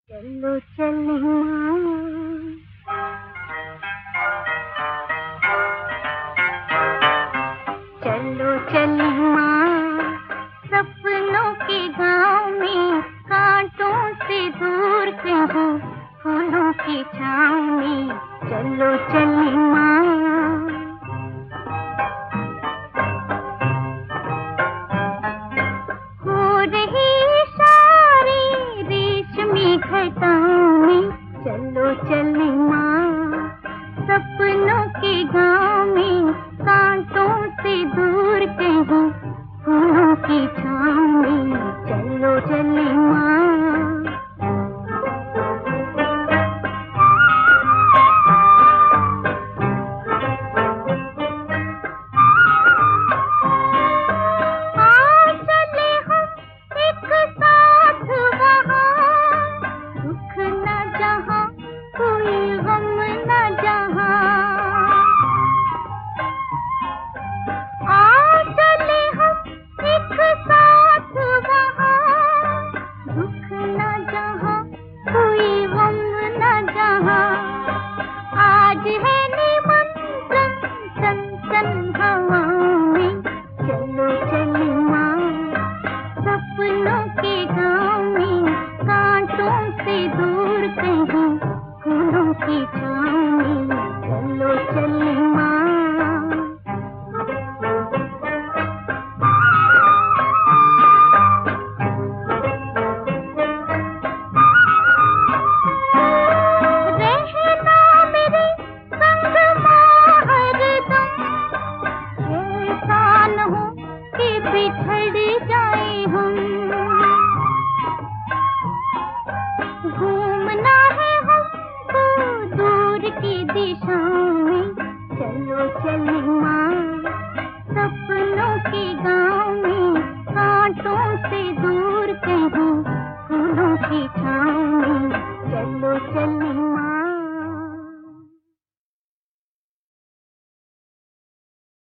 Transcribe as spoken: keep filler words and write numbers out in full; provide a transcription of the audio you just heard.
चलो चलिया चलो चलिया सपनों के गांव में, कांटों से दूर कहीं फूलों की छाँव में। चलो चलिया हो रही सारी रेशमी घटाओं में। चलो चलिया सपनों के गांव में, कांटों से दूर कहीं फूलों की छाँव में। चलो चलिया की छाँव में। चलो चलिया रहना मेरे संग हरदम, ऐसा न हो कि बिछड़ जाए हम। घूमना है हमको दूर की दिशाओं में। चलो चलिया सपनों के गांव में, कांटों से दूर कहीं फूलों की छाँव में। चलो चलिया